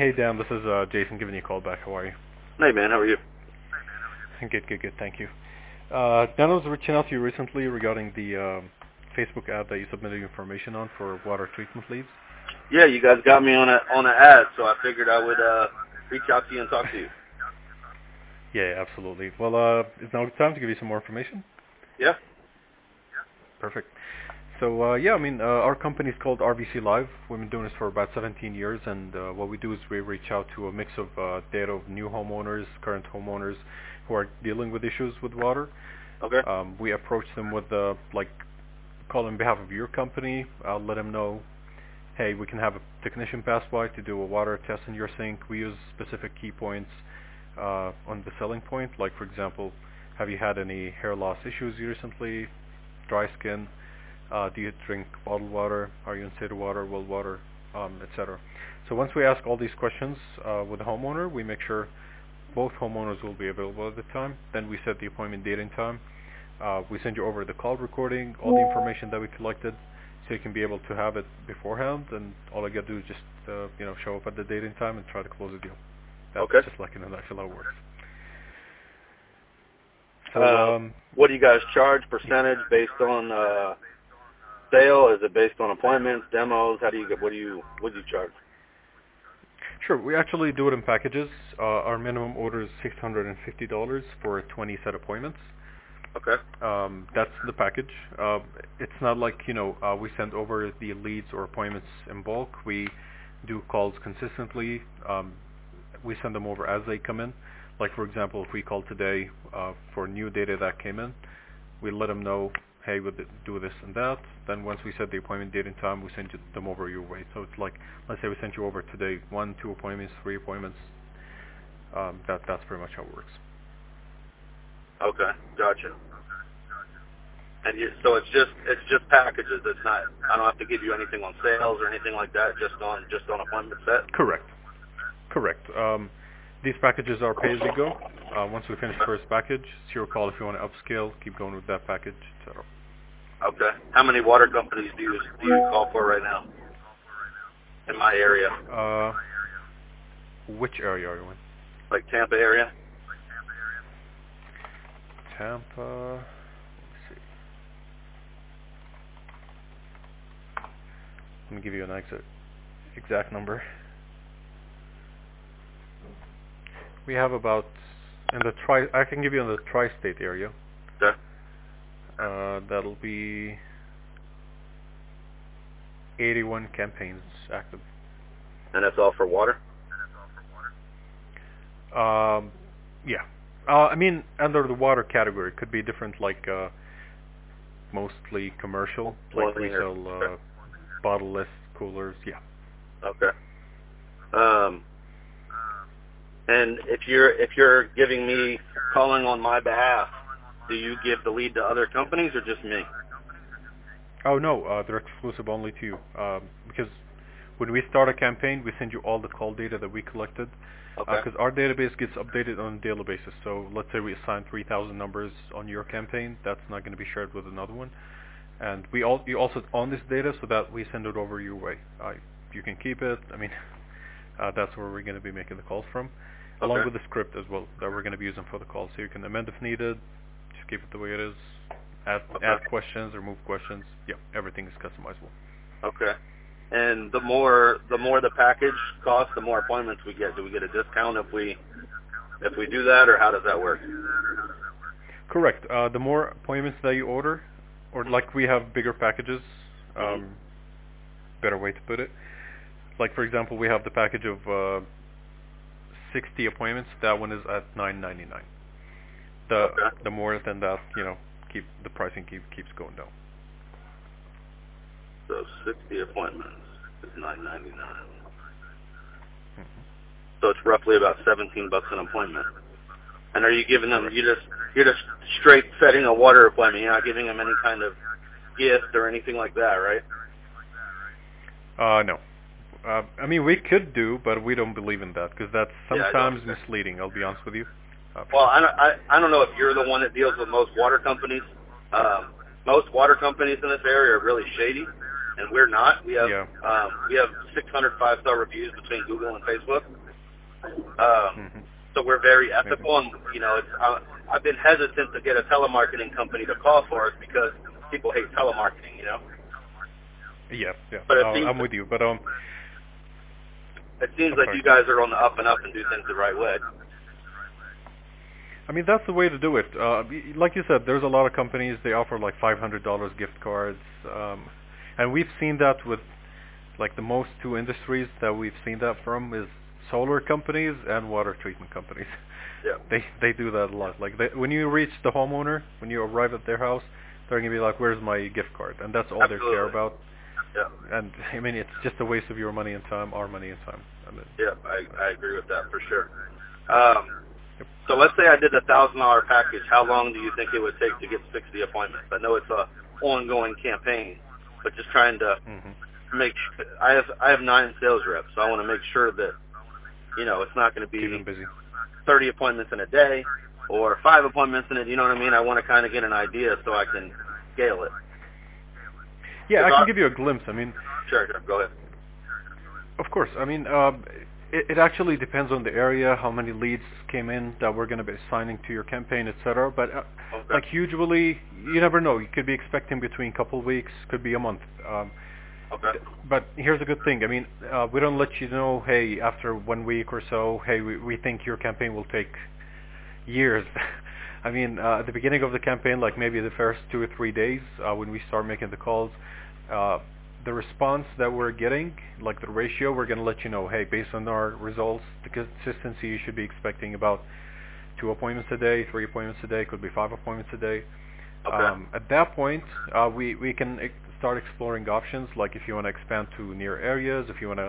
Hey Dan, this is Jason giving you a call back. How are you? Hey man, how are you? Good. Thank you. Dan, I was reaching out to you recently regarding the Facebook ad that you submitted information on for water treatment leads. Yeah, you guys got me on an ad, so I figured I would reach out to you and talk to you. Yeah, absolutely. Well, is now the time to give you some more information? Yeah. Perfect. So, our company is called RVC Live. We've been doing this for about 17 years, and what we do is we reach out to a mix of data of new homeowners, current homeowners who are dealing with issues with water. Okay. We approach them with, call on behalf of your company. I'll let them know, hey, we can have a technician pass by to do a water test in your sink. We use specific key points on the selling point, like, for example, have you had any hair loss issues recently, dry skin? Do you drink bottled water? Are you in city water, well water, etc. So once we ask all these questions with the homeowner, we make sure both homeowners will be available at the time. Then we set the appointment date and time. We send you over the call recording, all the information that we collected, so you can be able to have it beforehand. And all I got to do is just show up at the date and time and try to close the deal. That's okay. Just like in a nutshell how it works. So, what do you guys charge percentage based on sale? Is it based on appointments, demos? What do you charge? Sure, we actually do it in packages. Our minimum order is $650 for 20 set appointments. Okay. That's the package. It's not like, we send over the leads or appointments in bulk. We do calls consistently. We send them over as they come in. Like, for example, if we call today for new data that came in, we let them know, hey, we'll do this and that. Then once we set the appointment date and time, we send them over your way. So it's like, let's say we sent you over today 1, 2 appointments, 3 appointments. That's pretty much how it works. Okay, gotcha. And so it's just packages. It's not. I don't have to give you anything on sales or anything like that. Just on appointment set. Correct. These packages are pay as you go. Once we finish the first package, it's your call if you want to upscale, keep going with that package, etc. Okay. How many water companies do you call for right now in my area? Which area are you in? Like Tampa area? Tampa. Let's see. Let me give you an exact number. We have about I can give you in the tri-state area. Okay. That'll be 81 campaigns active. And that's all for water? Yeah. Under the water category, it could be different, like mostly commercial, like we sell bottle-less coolers. Yeah. Okay. And if you're giving me calling on my behalf, do you give the lead to other companies or just me? Oh no, they're exclusive only to you. Because when we start a campaign, we send you all the call data that we collected. Okay. Because our database gets updated on a daily basis. So let's say we assign 3,000 numbers on your campaign. That's not going to be shared with another one. And you also own this data, so that we send it over your way. You can keep it. That's where we're going to be making the calls from, along with the script as well that we're going to be using for the call. So you can amend if needed, just keep it the way it is, add questions, remove questions. Yeah, everything is customizable. Okay. And the more the package costs, the more appointments we get. Do we get a discount if we do that, or how does that work? Correct. The more appointments that you order, or like we have bigger packages, better way to put it. Like, for example, we have the package of 60 appointments. That one is at $9.99. The more than that, the pricing keeps going down. So 60 appointments is $9.99. So it's roughly about $17 an appointment. And are you giving them? You're just straight setting a water appointment. You're not giving them any kind of gift or anything like that, right? No. We could do, but we don't believe in that because that's sometimes misleading. I'll be honest with you. Well, I don't know if you're the one that deals with most water companies. Most water companies in this area are really shady. and we're not. We have Yeah. we have 600 5-star reviews between Google and Facebook. So we're very ethical, and I've been hesitant to get a telemarketing company to call for us because people hate telemarketing. Yeah. But I'm with you, but it seems like you guys are on the up and up and do things the right way. I mean, that's the way to do it. Like you said, there's a lot of companies, they offer like $500 gift cards. And we've seen that with like the most two industries that we've seen that from is solar companies and water treatment companies. Yeah. They do that a lot. Like when you reach the homeowner, when you arrive at their house, they're going to be like, where's my gift card? And that's all Absolutely. they care about. Yeah. And I mean, it's just a waste of your money and time, our money and time. Yeah, I agree with that for sure. So let's say I did a $1,000 package. How long do you think it would take to get 60 appointments? I know it's a ongoing campaign, but just trying to make sure. I have 9 sales reps, so I want to make sure that it's not going to be Keep them busy. 30 appointments in a day or 5 appointments in a. You know what I mean? I want to kind of get an idea so I can scale it. Yeah, I can give you a glimpse. I mean, sure, go ahead. Of course. I mean, it actually depends on the area, how many leads came in that we're going to be assigning to your campaign, etc. But like usually, you never know. You could be expecting between a couple of weeks, could be a month. Okay. But here's a good thing. I mean, we don't let you know, hey, after 1 week or so, hey, we think your campaign will take years. I mean, at the beginning of the campaign, like maybe the first 2 or 3 days, when we start making the calls, the response that we're getting, like the ratio, we're going to let you know, hey, based on our results, the consistency, you should be expecting about 2 appointments a day, 3 appointments a day, could be 5 appointments a day. Okay. At that point, we can start exploring options, like if you want to expand to near areas, if you want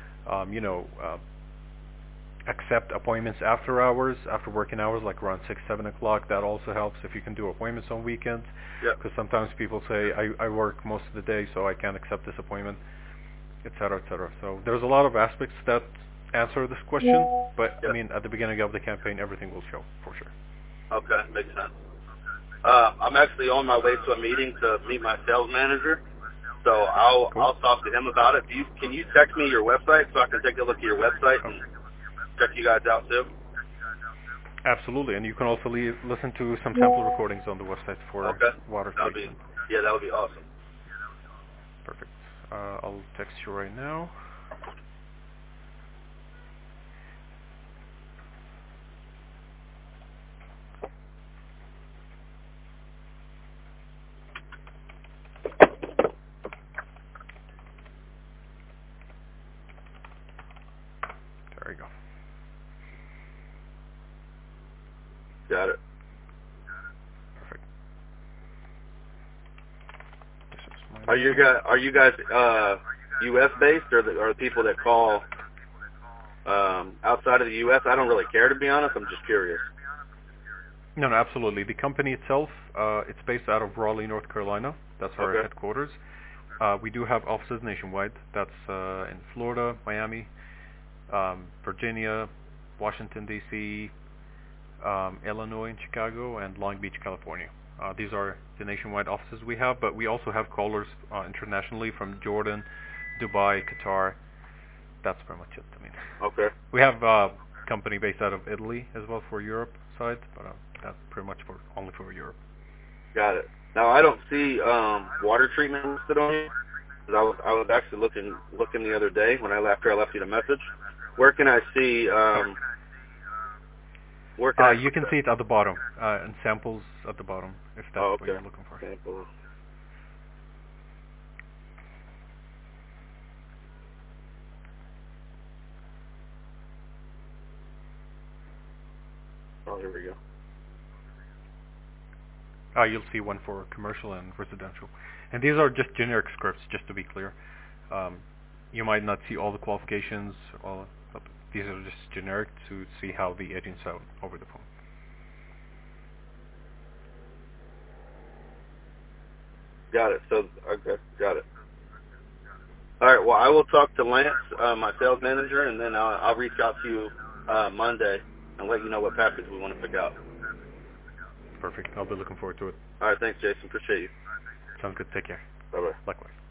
to, accept appointments after hours, after working hours, like around 6, 7 o'clock. That also helps if you can do appointments on weekends. Because sometimes people say, I work most of the day, so I can't accept this appointment, etc., etc. So there's a lot of aspects that answer this question, but I mean, at the beginning of the campaign, everything will show, for sure. Okay, makes sense. I'm actually on my way to a meeting to meet my sales manager, so I'll talk to him about it. Can you text me your website so I can take a look at your website and check you guys out too? Absolutely, and you can also listen to some sample recordings on the website for water treatment. That would be awesome. Perfect. I'll text you right now. There you go. Got it. Perfect. Are you guys U.S. based, or the people that call outside of the U.S.? I don't really care, to be honest. I'm just curious. No, absolutely. The company itself, it's based out of Raleigh, North Carolina. That's our headquarters. We do have offices nationwide. That's in Florida, Miami, Virginia, Washington, D.C., Illinois and Chicago, and Long Beach, California. These are the nationwide offices we have, but we also have callers internationally from Jordan, Dubai, Qatar. That's pretty much it. I mean, we have a company based out of Italy as well for Europe side, but that's pretty much only for Europe. Got it. Now I don't see water treatment listed on you. I was actually looking the other day after I left you the message. Where can I see? You can see it at the bottom, and samples at the bottom, if that's what you're looking for. Samples. Oh, here we go. You'll see one for commercial and residential. And these are just generic scripts, just to be clear. You might not see all the qualifications, but these are just generic to see how the agents sound over the phone. Got it. Got it. All right. Well, I will talk to Lance, my sales manager, and then I'll reach out to you Monday and let you know what package we want to pick out. Perfect. I'll be looking forward to it. All right. Thanks, Jason. Appreciate you. Sounds good. Take care. Bye-bye. Likewise.